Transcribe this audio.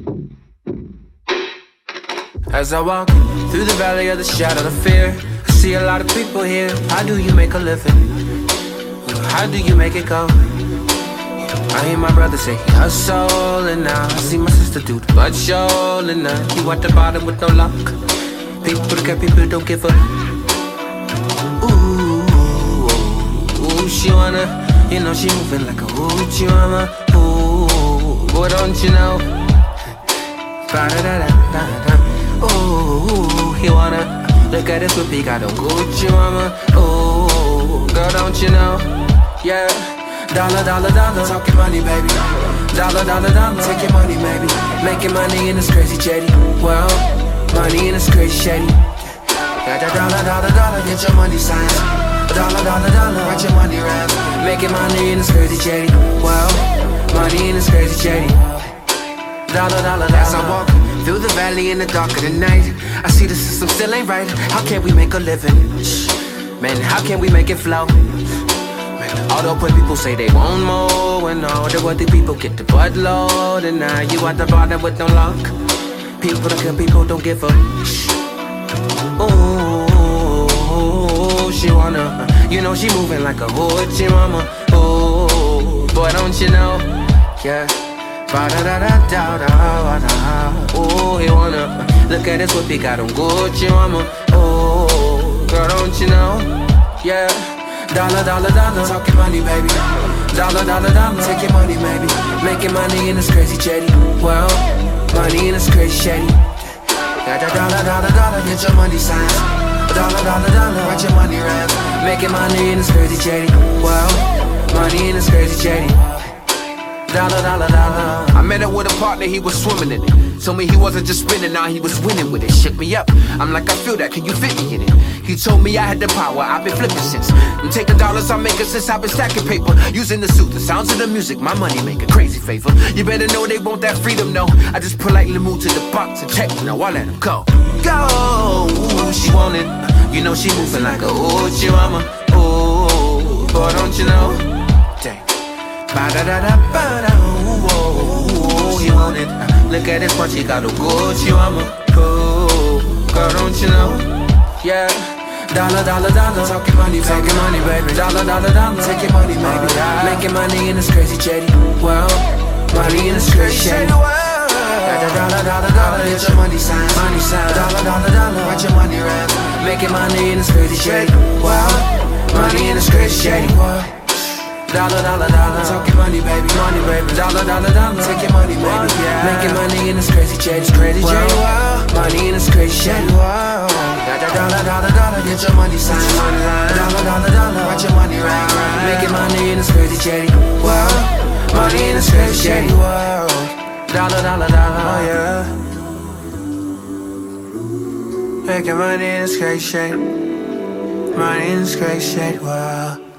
As I walk through the valley of the shadow of fear, I see a lot of people here. How do you make a living? How do you make it go? I hear my brother say he hustling now. I see my sister do the butt showing now. You at the bottom with no luck. People get people don't give up. Ooh, she wanna, you know she moving like a hoochie mama. Ooh, boy don't you know? Ba-da-da-da-da-da. Ooh, he wanna look at this whippy, got a Gucci mama. Ooh, girl, don't you know? Yeah, dollar, dollar, dollar, talking money, baby. Dollar, dollar, dollar, take your money, baby. Making money in this crazy shady world. Money in this crazy shady. Got that dollar, dollar, dollar, get your money signed. Dollar, dollar, dollar, write your money rap. Making money in this crazy shady world. Money in this crazy shady. Dollar, dollar, dollar. As I walk through the valley in the dark of the night, I see the system still ain't right. How can we make a living? Man, how can we make it flow? Man, all the poor people say they want more, and all the wealthy people get the butt load. And now you at the bottom with no luck. People don't care, people don't give a. Ooh, she wanna, you know she moving like a hoochie mama. Ooh, boy don't you know? Yeah. Ba-da-da-da-da-da-da-da. Ooh, he wanna look at his whippy, got on Gucci mama. Ooh, girl, don't you know? Yeah, dollar, dollar, dollar, talking money, baby. Dollar, dollar, dollar, take your money, baby. Making money in this crazy shady world. Money in this crazy shady. Got that dollar, dollar, dollar, get your money signed. Dollar, dollar, dollar, write your money rap. Making money in this crazy shady world. Money in this crazy shady. Dollar, dollar, dollar. I met up with a partner, he was swimming in it. Told me he wasn't just spinning, now he was winning with it. Shook me up, I'm like, I feel that, can you fit me in it? He told me I had the power, I've been flipping since. I'm taking dollars, I'm making since I've been stacking paper. Using the suit, the sounds of the music, my money make a crazy favor. You better know they want that freedom, no. I just politely move to the box and check, now I let him go. Go, ooh, she want it. You know she moving like a hoochie mama. Ooh, boy don't you know? Dang. Ba-da-da-da-ba-da, ooh, he want it. Look at this watch, he got a Gucci mama. Ooh, girl, don't you know? Yeah, dollar, dollar, dollar, talking money, taking money, baby. Dollar, dollar, dollar, take your money, baby. Making money in this crazy shady world. Money in this crazy shady world. Got that dollar, dollar, dollar, get your money signed. Money signed. Dollar, dollar, dollar, write your money rap. Making money in this crazy shady world. Money in this crazy shady world. Dollar, dollar, dollar, talking money, baby, money, baby. Dollar, dollar, dollar, take your money, baby. Making money in this crazy shady, crazy shady world. Money in this crazy shady world. Got that dollar, dollar, dollar, get your money signed. Dollar, dollar, dollar, write your money right. Making money in this crazy shady world. Money in this crazy shady world. Dollar, dollar, dollar, oh yeah. Making money in this crazy shady. Money in this crazy shady world.